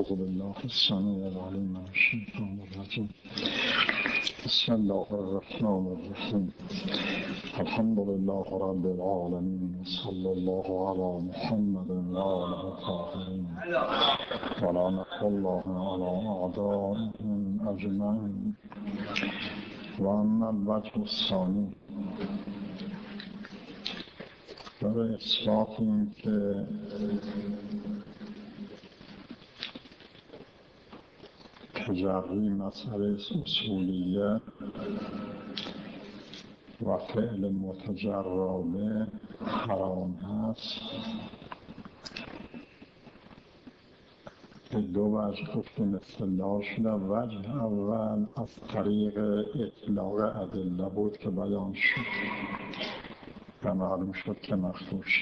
أعوذ بالله السميع العليم من الشيطان الرجيم. بسم الله الرحمن الرحيم. الحمد لله رب العالمين، صلى الله على محمد وآله الطاهرين، ولعنة الله على أعدائهم أجمعين. وأما الوجه الثاني، برای اثبات این که تجری مسئله اصولیه و فعل متجربه حرام هست، به دو وجه گفتیم اصطلاح شده. وجه اول از طریق اطلاق ادله بود که بیان شد و معلوم شد که مخدوش.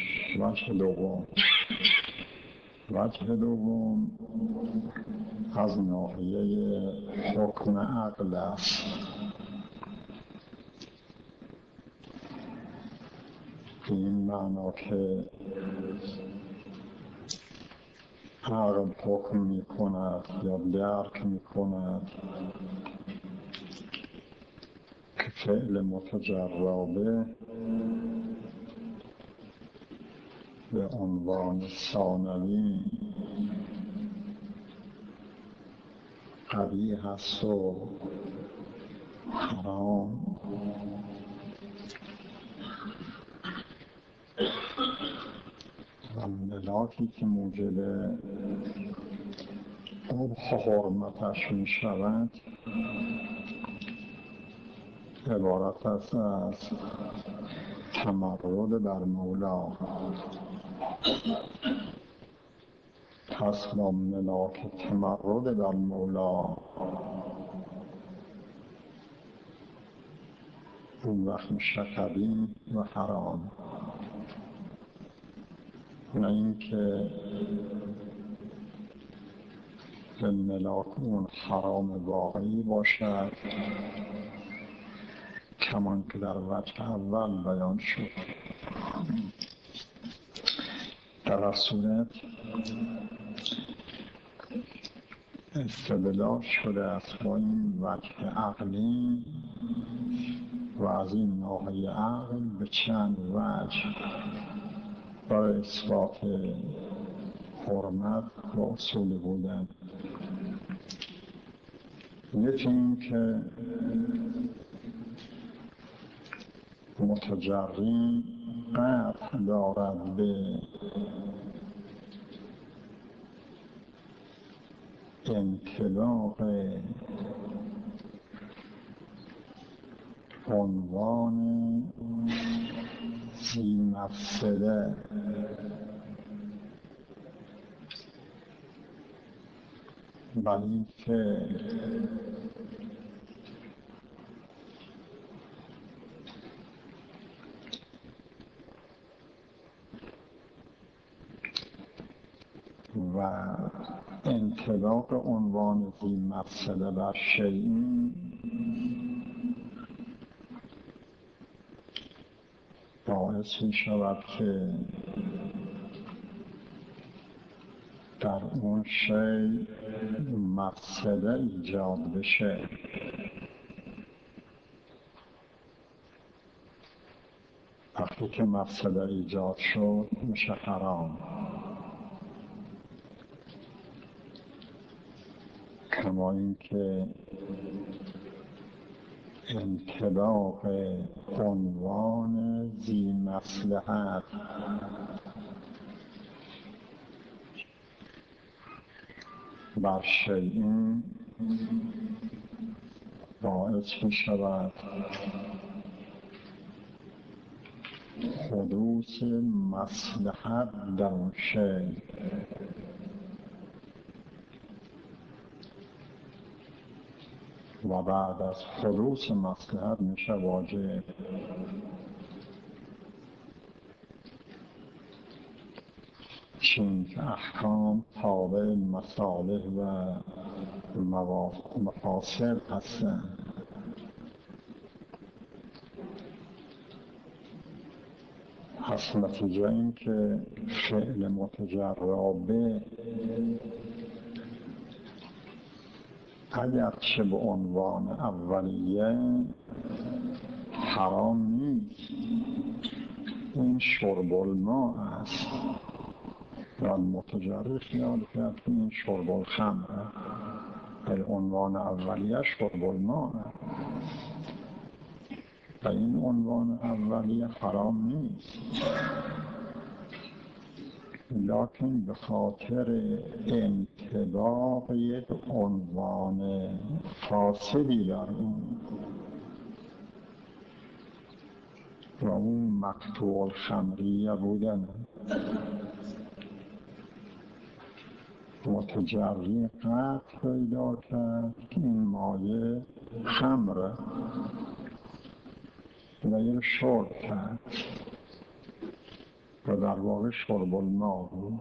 وجه دوم از ناحیه حکم عقل است. به این معنا که عقل حکم می کند یا درک می کند که فعل متجربه به عنوان ثانوی قبیح است و حرام، و ملاکی که موجب قبح حرمتش می شود عبارت است از تمرد بر مولا. پس با ملاک تمرد بر مولا اون وقت میشه قبیح و حرام، نه اینکه به ملاک اون حرام واقعی باشد کمان که در وجه اول بیان شد. در هر صورت استدلال شده است با این وجه عقلی و از این ناحیه عقل به چند وجه برای اثبات حرمت و اصول بودن. یکی این که متجری قطع دارد به انطلاق عنوان ذی مفسده، بلی که و انطلاق عنوان ذی مفسده بر شیئی باعث می شود که در اون شیء مفسده ایجاد بشه. وقتی که مفسده ایجاد شد میشه حرام، کما اینکه انطلاق عنوان ذی مصلحت بر شیئی باعث می شود حدوث مصلحت در اون شیء و بعد از حدوث مصلحت میشه واجب. چون که احکام تابع مصالح و مفاسد هستند. پس نتیجه این که فعل متجربه اگرچه به عنوان اولیه حرام نیست، این شرب الماء است و متجرد خیال کرد که این شرب الخمره، به عنوان اولیه شرب الماء و این عنوان اولیه حرام نیست، لکن به خاطر انطباق یک عنوان فاسدی در اون و اون مقطوع الخمریه بودن، متجری قطع پیدا کرد که این مایه خمره و یه شرب کرد و در واقع شرب الماء بود.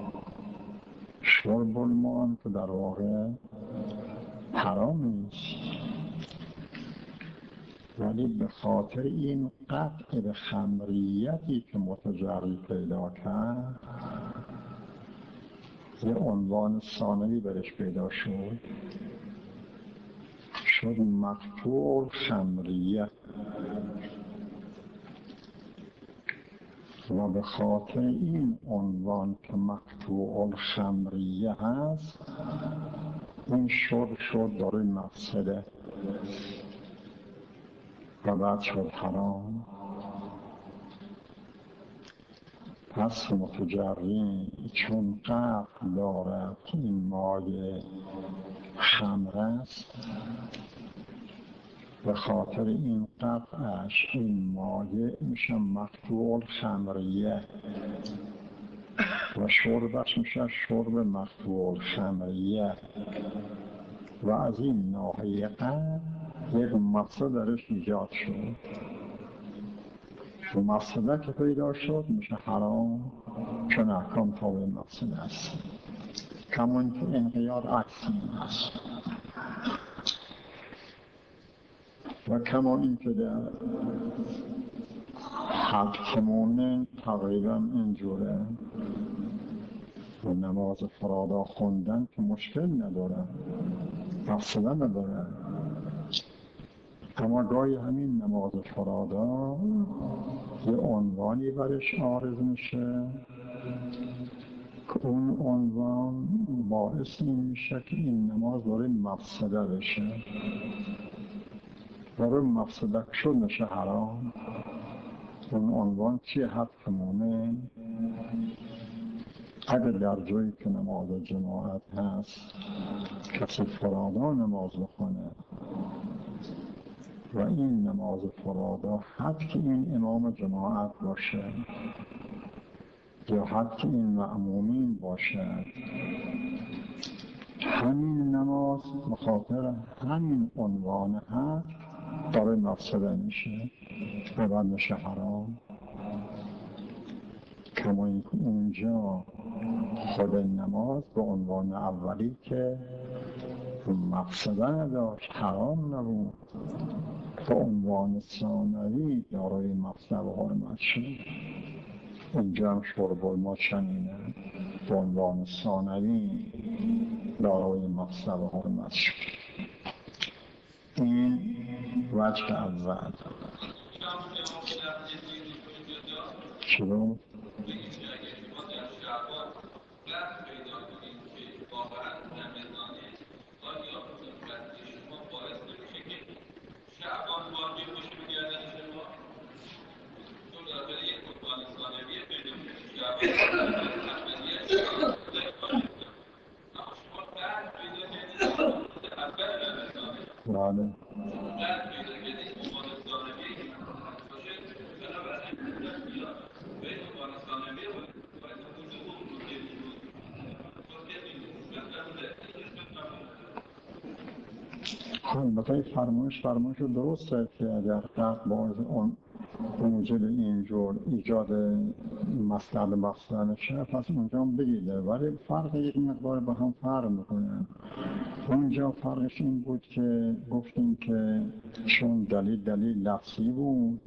شرب الماء هم که در واقع حرام نیست، ولی به خاطر این قطع به خمریتی که متجری پیدا کرد یه عنوان ثانوی برش پیدا شد مقطوع خمریه و به خاطر این عنوان که مقطوع الخمریه هست این شد داره مفسده و بعد شد حرام. پس متجری چون قطع دارد که این مایه خمر است، به خاطر این قطعش این مایه میشه مقطوع الخمریه و شربش میشه شرب مقطوع الخمریه و از این ناحیه قطع یک مفسده درش ایجاد شد و مفسده که پیدا شد میشه حرام، چون احکام تابع مفسده است، کمان که انقیاد عکسی است و کما این که در حکمونه تقریبا اینجوره و نماز فرادا خوندن که مشکل نداره، مفسده نداره، اما گاهی همین نماز فرادا یه عنوانی برش عارض میشه که اون عنوان باعث این میشه که این نماز داره مفسده بشه، داره مفسده شد میشه حرام. اون عنوان چیه؟ حکمونه. اگر در جایی که نماز جماعت هست کسی فرادا نماز بخونه و این نماز فرادا حتی که این امام جماعت باشه یا حتی این مأمومین باشد، همین نماز بخاطر همین عنوان هست داره مفسده میشه و بعد میشه حرام. کما اینکه اونجا خود نماز به عنوان اولی که مفسده نداشت، حرام نبود، به عنوان ثانوی دارای مفسده و حرمت شد. اینجا هم شرب الماء چنینه، به عنوان ثانوی دارای مفسده و حرمت شد. این وجه اول. چرا؟ شعبان واقعی باشه بگردن شما چون داخل یک عنوان ثانویه پیدا میشه شعبان اما شما بعد پیدا کردید اول رمضانه بعد پیدا کردید عنوان ثانویه که باشه بنابراین بیاد به عنوان ثانویه باید حضور البته فرمایش درسته که اگر قطع باز اون موجب اینجور ایجاد مسئله مفسده نشه پس اونجا هم بگیده، ولی فرق یک مقدار با هم فرق میکنه. اونجا فرقش این بود که گفتیم که چون دلیل لفظی بود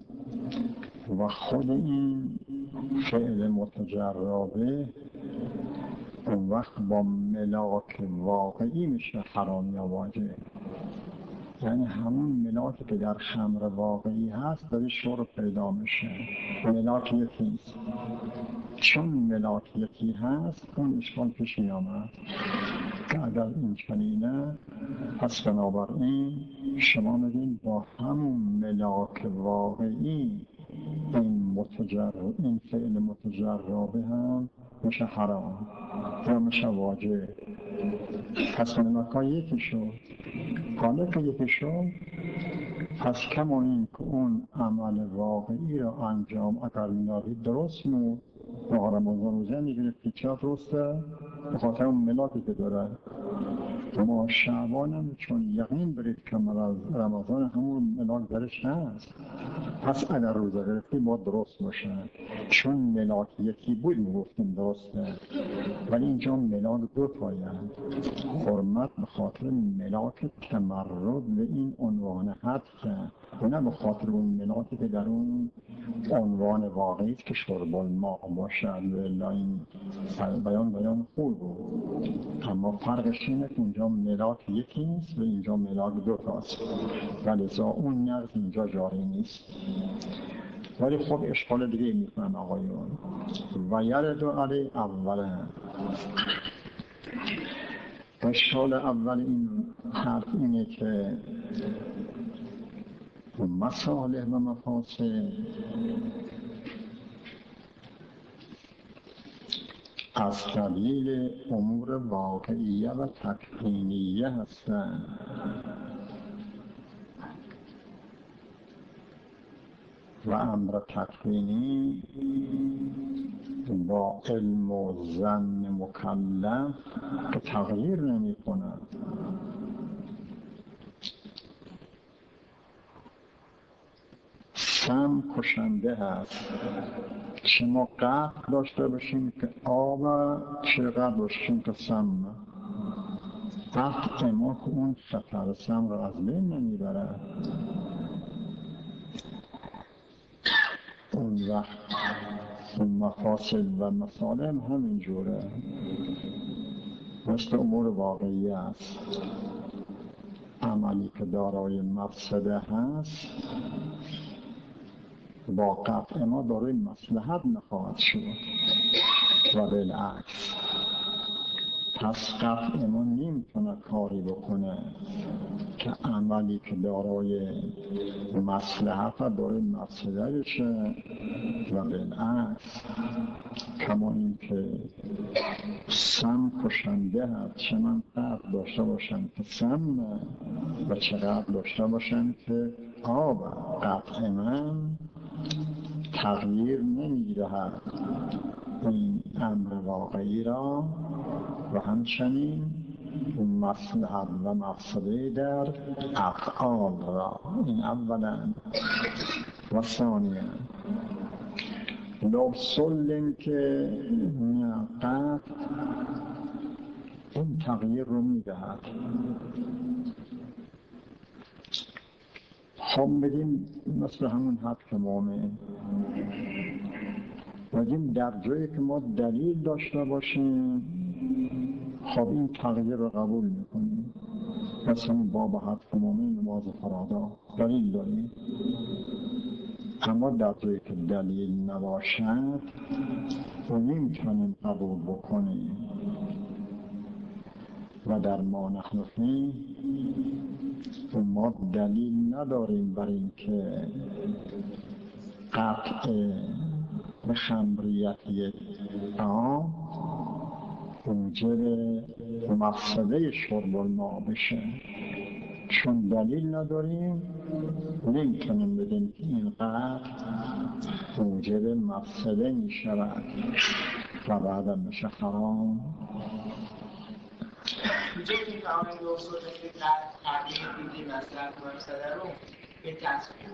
و خود این فعل متجربه اون وقت با ملاک واقعی میشه حرام یا واجب. یعنی همون ملاکی که در خمر واقعی هست داره شور پیدا میشه. ملاک یکی نیست. چون ملاک یکی هست اون اشکال پیش میامد که اگر این چنینه پس بنابراین شما میگین با همون ملاک واقعی این فعل متجربه هم میشه حرام یا میشه واجب. پس ملاک‌ها یکی شد. حالا که یکی شد پس کما این که اون عمل واقعی را انجام اگر می‌دادید درست بود ماه رمضان روزه میگرفتید چرا درسته؟ به خاطر اون ملاکی که داره. ما شعبان هم چون یقین برید که رمضان همون ملاک درش هست پس اگر روزه گرفتی ما درست باشه چون ملاک یکی بود میگفتیم درسته. ولی اینجا ملاک دو تایی هست. حرمت به خاطر ملاک تمرد به این عنوان حد که و نه به خاطر اون ملاکی که در اون عنوان واقعی که شرب الماء باشد. و این بیان خوب بود، اما فرقش اینه که اونجا ملاک یکی نیست و اینجا ملاک دو تاست و لذا اون نقض اینجا جاری نیست. ولی خب اشکال دیگه میکنن آقایون. و یرد علی اوله اشکال اول این حرف اینه که مصالح و مفاسد از قبیل امور واقعیه و تکوینیه هستند و امر تکوینی با علم و ظن مکلف که تغییر نمی کند. سم کشنده هست. چه ما قطع داشته باشیم که آب چه قطع داشتیم که سم. قطع ما که اون خطر سم را از بین نمیبره. اون وقت مفاسد و مصالح همین جوره مثل امور واقعی است. عملی که دارای مفسده هست با قطع ما دارای مصلحت نخواهد شد و بالعکس. پس قطع ما نمیتونه کاری بکنه که عملی که دارای مصلحت و دارای مفسده بشه و بالعکس. کما این که سم کشنده هست چه من قطع داشته باشم که سم و چه قطع داشته باشم که آب. قطع من تغییر نمی‌دهد این امر واقعی را و همچنین مصلحت و مقصده در افعال را. این اولا. و ثانیا لو سلم که قطع این تغییر رو میدهد. خب بگیم مثل همون حد که مومن بگیم در جایی که ما دلیل داشته باشیم خب این تغییر رو قبول میکنیم. مثلا باب حد که مومن نماز فرادا دلیل داریم، اما در جایی که دلیل نباشد و نمیتونیم قبول بکنیم. و در ما نحن فیه ما دلیل نداریم بر این که قطع خمریت یک آب موجب مفسده شرب الماء بشه. چون دلیل نداریم نمیتونیم بگیم که این قطع موجب مفسده میشود و بعدا میشه حرام. اینجا که تمام دو اصول که تغییر دیدی مثلا مفسده رو به تصویب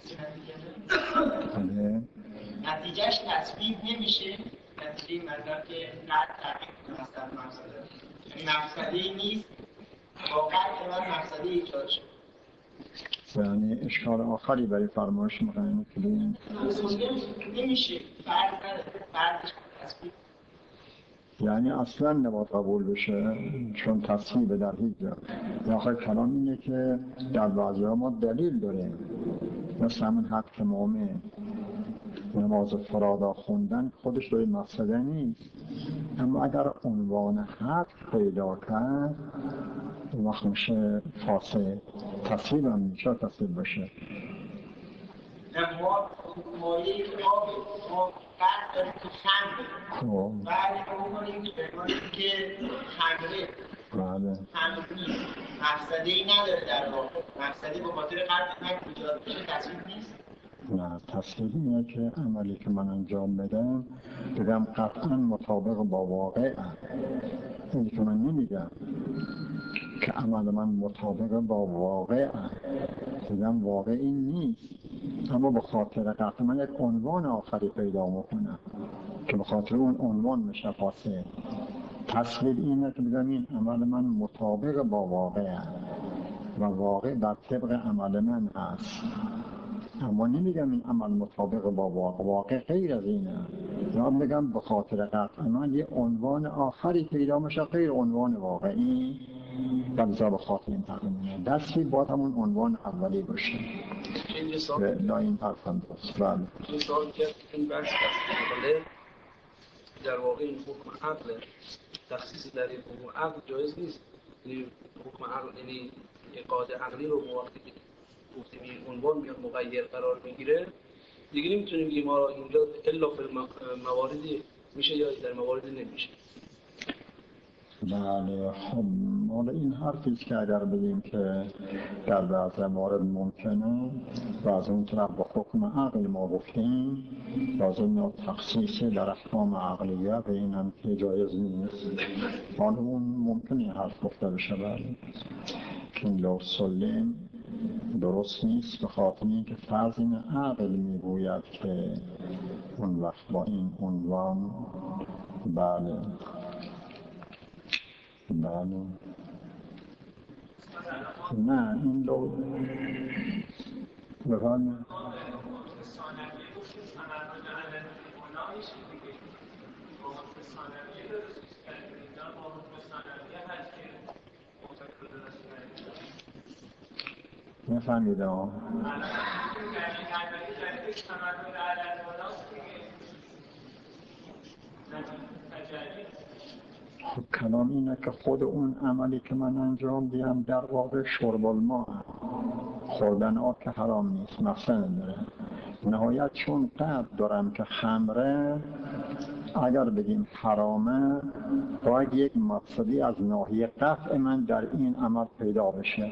نمیشه. نتیجهش تصویب نمیشه. نتیجه مطلب که نه تغییر مثلا مفسده یعنی مفسده نیست واقعا من مفسده ایجاد شد. یعنی اشکال آخری برای فرمایش مقیم کنیم نمیشه فرقش تصویب. یعنی اصلا نباید قبول بشه، چون تصویب در هیچ جا. آخر کلام اینه که در بعضی ها ما دلیل داریم، مثل همین حق مومن، نماز فرادا خوندن خودش روی مقصده نیست، اما اگر عنوان حق پیدا کرد اون وقت میشه فاسد. تصویب هم میشه تصویب باشه. مایه ما قرد داریم که خمره، بعد بکنیم که خمره خمره نیست، مقصده‌ای نداره در واقع، مقصدی به خاطر قرد من ایجاد بشه تصویب نیست. نه، تصویب اینه که عملی که من انجام بدم بگم قطعا مطابق با واقع. اینی که من نمیگم که عمل من مطابق با واقع، بگم واقع این نیست، اما به خاطر قطع من یک عنوان آخری پیدا میکنم که به خاطر اون عنوان میشه فاسد. تصویب اینه که بگم این عمل من مطابق با واقع و واقع بر طبق عمل من هست، اما نمیگم این عمل مطابق با واقع غیر از اینه، یا میگم به خاطر قطع من یه عنوان آخری پیدا میشه غیر عنوان واقعی و بذار به خاطر این تقریمونه دستی باید همون عنوان اولی باشه. لا این حرف هم درست. این سوال که این بحث در واقع این حکم عقل تخصیص در این حکم عقل جایز نیست. یعنی حکم عقل یعنی قاعده عقلی رو وقتی که گفتیم این عنوان میاد مغیر قرار میگیره دیگه نمیتونیم که ما اینجا الا فی مواردی میشه یا در مواردی نمیشه. بله، خب حالا این حرفیست که اگر بگیم که در بعض موارد ممکنه و از اون طرف با حکم عقل ما گفتیم لازم یا تخصیص در احکام عقلیه به این هم که جایز نیست، حالا اون ممکنه حرف گفته بشه. بله که این لو سلیم درست نیست به خاطر اینکه فرض این عقل میگوید که اون وقت با این عنوان بله نه این لو بفرمایید. نفهمیدم. خب کلام اینه که خود اون عملی که من انجام دیم در واقع شرب الماء، خوردن آب که حرام نیست، مثلا داره نهایت چون قدر دارم که خمره اگر بگیم حرامه باید یک مقصدی از ناحیه قطع من در این عمل پیدا بشه.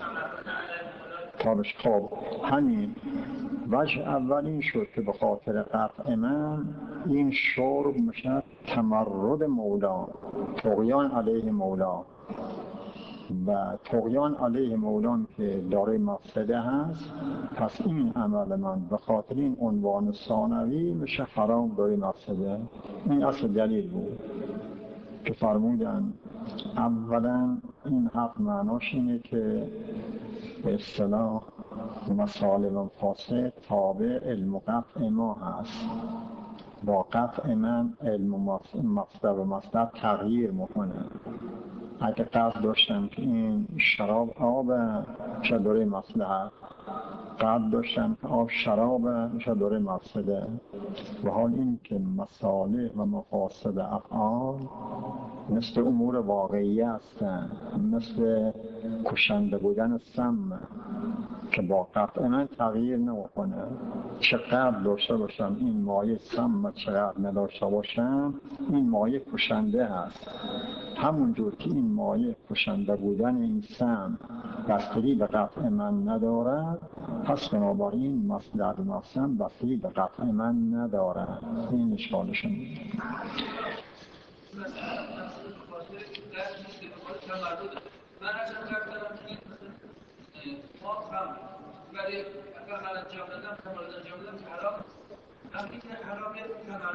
تابش خب همین وجه اول این شد که به خاطر قطع من این شرب میشه تمرد مولا، طغیان علیه مولا، و طغیان علیه مولان که داره مفسده هست، پس این عمل من به خاطر این عنوان ثانوی میشه حرام داره مفسده. این اصل دلیل بود که فرمودن اولا این حق معناش اینه که به اصطلاح مصالح فاسد تابع علم و قطع ما هست، با قطع من علم و مصدر تغییر میکنه. اگه قصد داشتم که این شراب آب میشه دوره مصلحت، قصد داشتم که آب شراب میشه دوره مفسده، و حال این که مصالح و مقاصد افعال مثل امور واقعی هستن، مثل کشنده بودن سم که با قطع من تغییر نمیکنه. چقدر داشته باشم این مایه سم، چقدر نداشته باشم این مایه کشنده هست. همونجور که این مایه کشنده بودن این سم بستگی به قطع من ندارد، پس بنابراین مصدر مفسم بستگی به قطع من ندارد. این اشکالشون من اصلا کردم که ما هم ولی اگر من انجام دادم تمرد انجام دادم حرام هم این حرام یه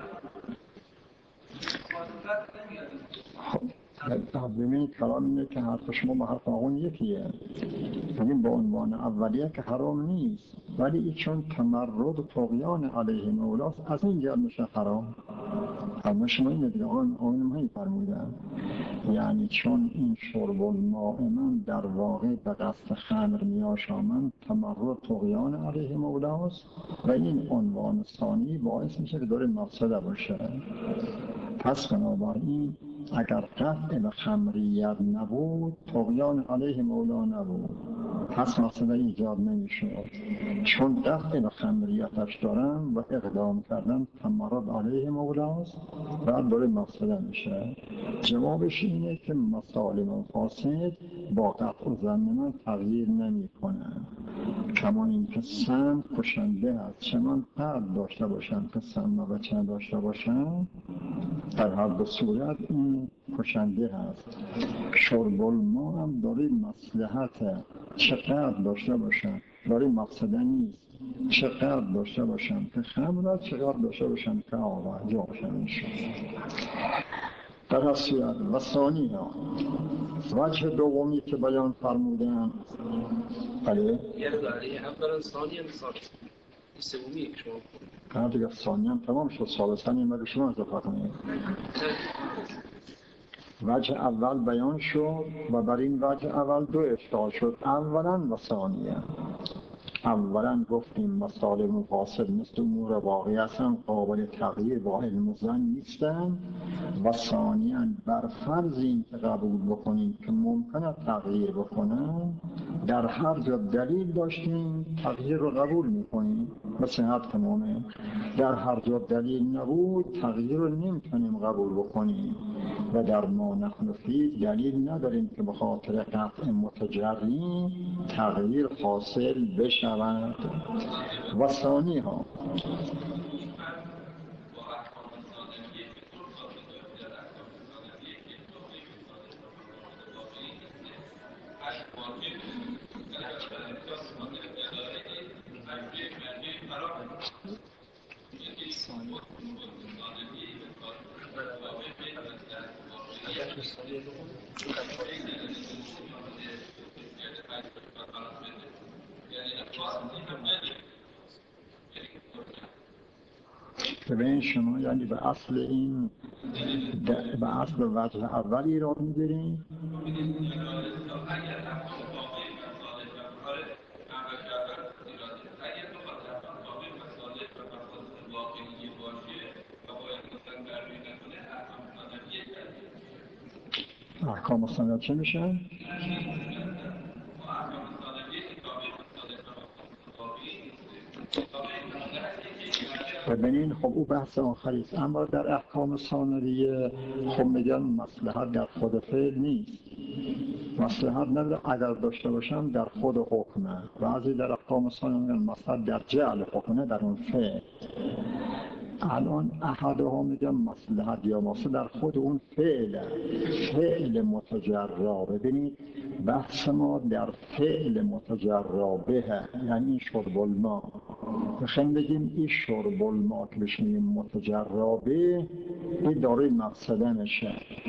تمرد ببینید کلام اینه که حرف شما با حرف آقون یکیه. ببین به عنوان اولیه که حرام نیست، ولی چون تمرد و طغیان علیه مولاست از این جهت میشه حرام. اما شما این دیگه آقای مهمی فرمودن یعنی چون این شرب الماء من در واقع به قصد خمر میاشامن تمرد طغیان علیه مولاست و این عنوان ثانی باعث میشه که داره مقصده باشه. پس بنابراین اگر قطع به خمریت نبود طغیان علیه مولا نبود، پس مقصده ایجاد نمیشد. چون قطع به خمریتش دارم و اقدام کردن تمرد علیه مولاست و داره مقصده میشه. جوابش اینه که مسالم فاسد با قطع و ظن من تغییر نمی کنن. کما این که سم کشنده هست، چه من قرد داشته باشم که سم و چند داشته باشم، در هر دو صورت این کشنده هست. شرب الماء هم داره مصلحت، چه قرد داشته باشم داره مقصده نیست، چه قرد داشته باشم که خمر، چه قرد داشته باشم که آقا جا باشم میشه. در هر صورت و ثانی ها وجه دومی که بیان فرمودن بله یعنی اولا ثانی هم سومی یک شما کنم دیگه ثانی هم تمام شد، ثالثانی هم به شما اضافه کنید. وجه اول بیان شد و بر این وجه اول دو اشتغال شد، اولا و ثانیه. اولا گفتیم مسالم فاسد مثل امور واقعی هستن، قابل تغییر با علم و ظن نیستن. و ثانیاً بر فرض این که قبول بکنیم که ممکنه تغییر بکنن، در هر جا دلیل داشتیم تغییر رو قبول میکنیم به صحت مومن. در هر جا دلیل نبود تغییر رو نمیتونیم قبول بکنیم و در ما نحن فیه دلیل نداریم که به خاطر قطع متجری تغییر حاصل بشود. و ثانی ها ببین شما یعنی به اصل این به اصل وجه اولی را می‌گیریم احکام مستند چه میشن؟ ببینین خب او بحث آخری است، اما در احکام ثانویه خب میگن مصلحت در خود فعل نیست. مصلحت نداره اگر داشته باشم در خود حکمه. بعضی در احکام ثانویه میگن مصلحت در جعل حکمه در اون فعل. الان احدها میگن مصلحت یا مصلحت در خود اون فعل متجرا. ببینید بحث ما در فعل متجرا به، یعنی این شرب الماء. بخوایم بگیم این شرب الماء که بهش میگیم متجرا به، این داره مقصده میشه.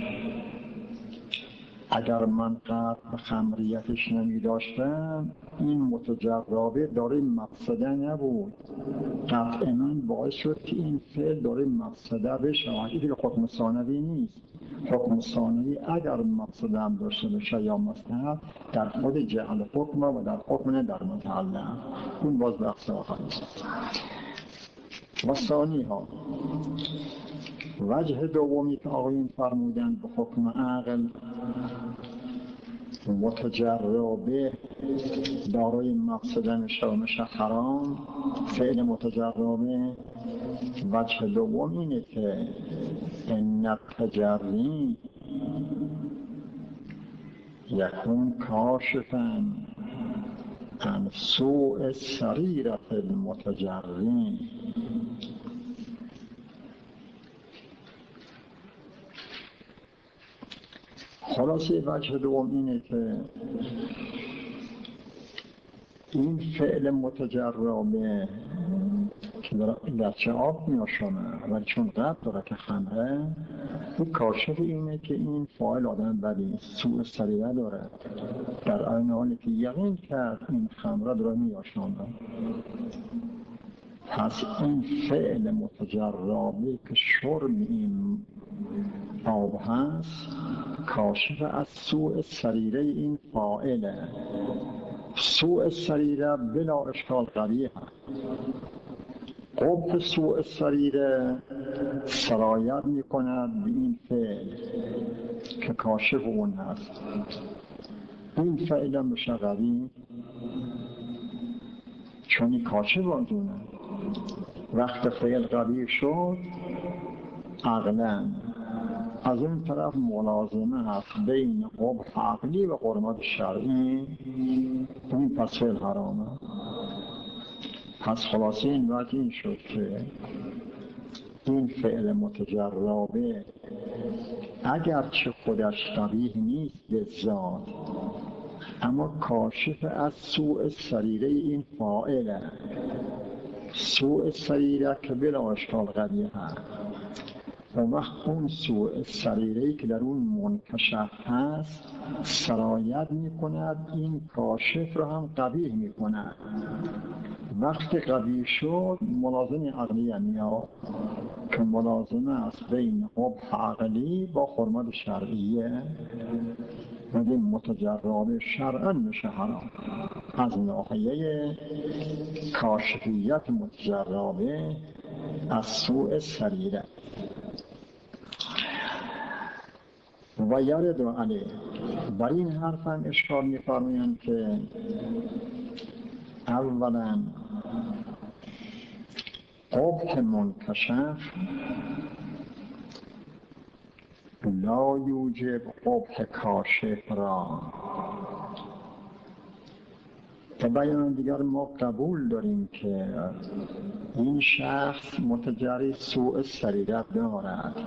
اگر من قطع به خمریتش نمی داشتم این متجربه داره مقصده نبود. قطع من باعث شد که این فعل داره مقصده بشه. این حکم ثانوی نیست. حکم ثانوی اگر مقصده هم داشته باشه یا مصلحت در خود جعل حکم و در حکم نه در متعلق. اون باز بحث آخری است. و ثانی ها وجه دومی که آقایون فرمودن به حکم عقل متجربه دارای مقصده میشه و میشه حرام. فعل متجربه وجه دوم اینه که ان التجری یکون کاشفا عن سوء سریرة المتجری. خلاصه وجه دوم اینه که این فعل متجربه که در چه آب میاشونه ولی چون قطع داره که خمره، این کاشف اینه که این فاعل آدم بدی سوء سریعه داره، در این حالی که یقین کرد این خمره داره میاشونه. پس این فعل متجربه که شرب این آب هست کاشف از سوء سریره این فاعله. سوء سریره بلا اشکال قبیح هست. قبح سوء سریره سرایت می کند به این فعل که کاشف اون هست. این فعل هم بشه قبیح چون این کاشف آنجونه. وقت فعل قبیح شد عقلاً از اون طرف ملازمه هست بین قبح عقلی و حرمت شرعی، این پس فعل حرامه. پس خلاصه این وقت این شد که این فعل متجربه اگرچه خودش قبیح نیست به ذات اما کاشف از سوء سریره این فاعله. سوء سریره که بلا اشکال قبیح هست. اون وقت اون سوء سریره‌ای که در اون منکشف هست سرایت می کند این کاشف رو هم قبیح می کند. وقتی قبیح شد ملازم عقلیه میاد که ملازمه است بین قبح عقلی با حرمت شرعیه و این متجربه شرعاً میشه حرام. از ناحیه کاشفیت متجربه از سوء سریره. و یارد و علیه بر این حرف هم اشکال می‌فرمایند که اولا قبح منکشف لا یوجب قبح کاشف را. و بیان دیگر ما قبول داریم که این شخص متجری سوء سریره دارد.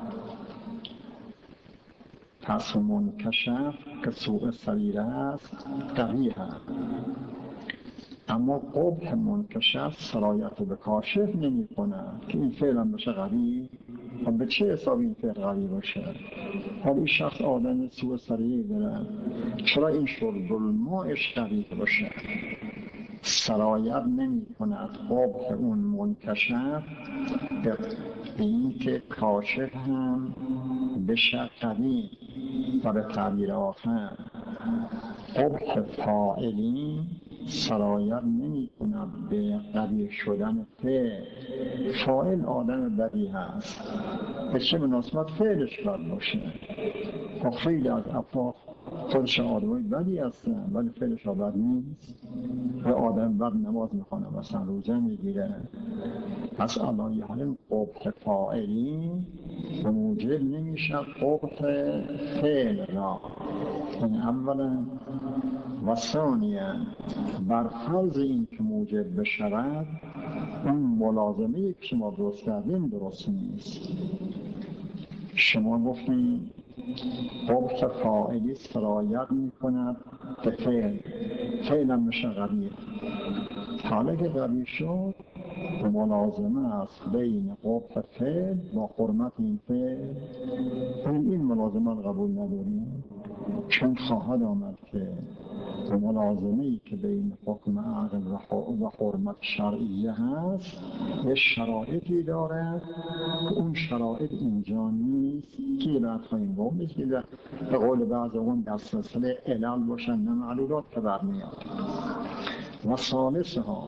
پس منکشف که سوء سریره است قبیح است، اما قبح منکشف سرایت به کاشف نمی کند که این فعل هم بشه قبیح. و به چه حساب این فعل قبیح باشه؟ حالا این شخص آدم سوء سریعی داره، چرا این شرب الماءش قبیح باشه؟ سرایت نمی کند قبح اون منکشف به این که کاشف هم بشه قبیح. و به تعبیر آخر قبح فاعلی سرایت نمی کند به قبیح شدن فعل. فاعل آدم بدی هست، به چه مناسبت فعلش بد باشه؟ خیلی از افراد خودش آدمای بدی هستن ولی فعلش بد نیست. و آدم بد نماز میخونه مثلا روزه میگیره. پس علایه حال قبح فاعلی موجب نمیشه قبح فعل را. این اولا. و ثانیاً بر فرض این که موجب بشود اون ملازمه که ما درست کردیم درست نیست. شما گفتیم قبح فاعلی سرایت می کند به فعل، فعل هم میشه قبیح. حالا که قبیح شد ملازمه است بین قبح فعل با حرمت این فعل. این ملازمه رو قبول نداریم، چون خواهد آمد که ملازمه‌ای که بین حکم عقل و حرمت شرعیه هست یه شرایطی داره که اون شرایط اینجا نیست که بعد خواهیم گفت میشه به قول بعض اون در سلسله علل باشن نه معلولات که برمیاد. و ثالثها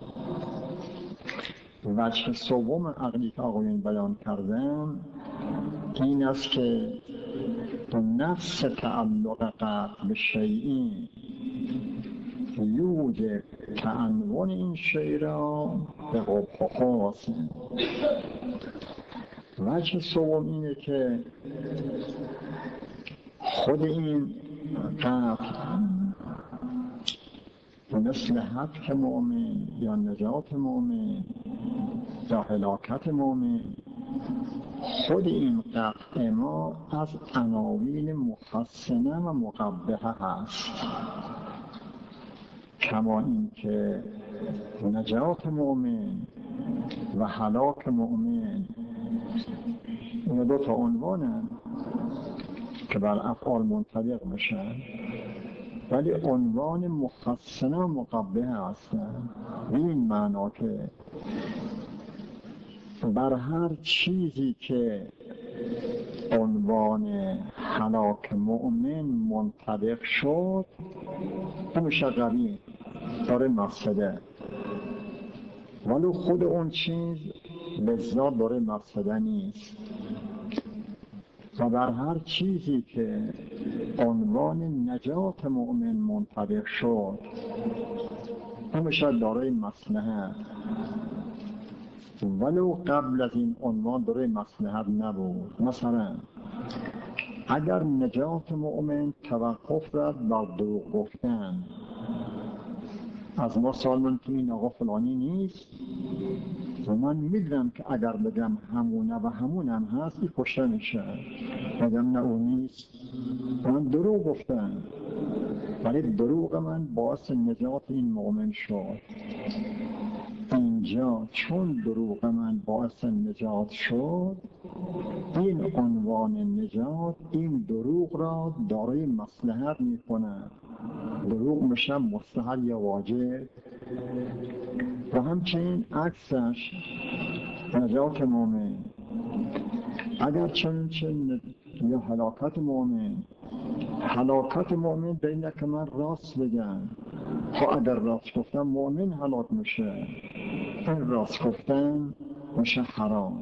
وجه سوم عقلی که آقایون بیان کردن این است که نفس تعلق قطع به شیئی یوجب تعنون این شیء را به قبح خاص. وجه سوم اینه که خود این قطع مثل حتک مؤمن یا نجات مؤمن یا هلاکت مؤمن، خود این قطع ما از عناوین محسنه و مقبحه هست. کما این که نجات مؤمن و هلاک مؤمن این دو تا عنوانن که بر افعال منطبق میشن، ولی عنوان محسنه و مقبحه هستن. این معنا که بر هر چیزی که عنوان هلاک مؤمن منطبق شد همیشه قوی داره مفسده، ولی خود اون چیز به ذات داره مفسده نیست. و بر هر چیزی که عنوان نجات مؤمن منطبق شد همیشه داره مصلحت، ولو قبل از این عنوان داره مصلحت نبود. مثلا اگر نجات مؤمن توقف دارد بر دروغ گفتن، از ما سالمون که این آقا فلانی نیست و من میدونم که اگر بگم همونه و همونم هست این کشته میشه، بگم نه اون نیست، من دروغ گفتم، ولی دروغ من باعث نجات این مؤمن شد. اینجا چون دروغ من باعث نجات شد، این عنوان نجات این دروغ را دارای مصلحت میکنه. دروغ میشه مستحب یا واجب. و همچنین عکسش نجات مؤمن، اگر چون یا هلاکت مؤمن بینه که من راست بگم، خب اگر راست گفتم مؤمن هلاک میشه، این راست گفتن میشه حرام.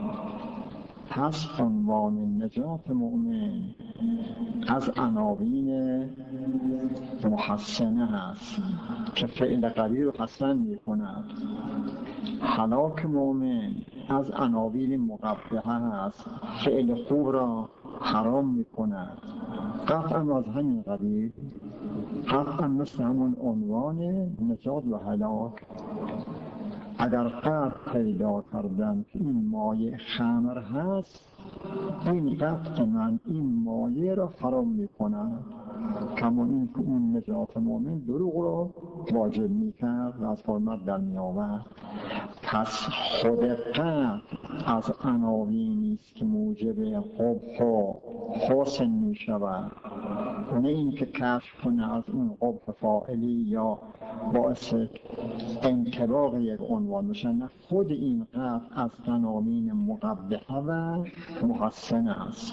پس عنوان نجات مؤمن از عناوین محسنه هست که فعل قوی رو حسن میکند. هلاک مؤمن از عناوین مقبحه هست، فعل خوب را حرام میکند. قطعا از همین قبیل، قطعا مثل همون عنوان نجات و هلاک. اگر قطع پیدا کردن که این مایه خمر هست، این قطع من این مایه را حرام میکنم، کما این که اون نجات مؤمن دروغ را واجب میکرد و از حرمت در میآورد. پس خود قطع از عناوینی است که موجب قبح و حسن میشود، نه این که کشف کنه از اون قبح فاعلی یا باعث انطباق یک عنوان میشه، نه خود این قطع از عناوین مقبحه و محسنه است.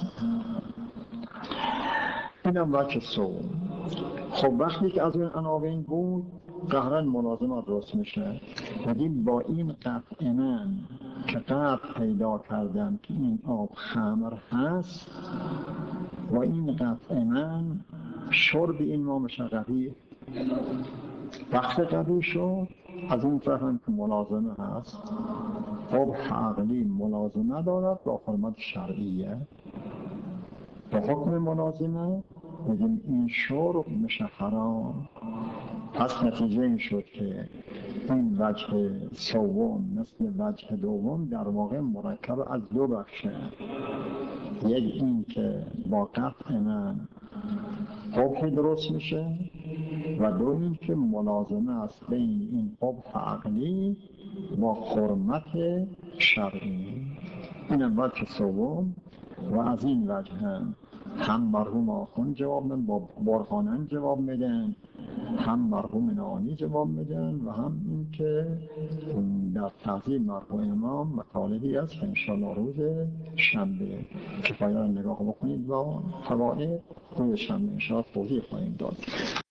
اینم وجه سوم. خب وقتی که از اون عناوین بود قهرن ملازمات درست میشه. بگیم با این قطع من که قطع پیدا کردم که این آب خمر هست، و این قطع من شرب این ما میشه قوی. وقت قوی شد از اون طرف هم که ملازمه هست، قبح عقلی ملازمه دارد با حرمت شرعیه. با حکم ملازمه میگیم این شرب میشه حرام. پس نتیجه این شد که این وجه سوم مثل وجه دوم در واقع مرکب از دو بخشه. یک این که با قطع من قبح درست میشه، و دو این که ملازمه است بین این قبح عقلی با حرمت شرعی. اینم وجه سوم. و از این وجه هم مرحوم آخوند جواب میدن، با برهانن جواب میدن، هم مرحوم نانی جواب میدن، و هم این که در تحضیب مرحوم امام مطالبی است که انشاءالله روز شنبه کفایه نگاه بکنید با فوائد روز شنبه انشاءالله توضیح خواهیم داد.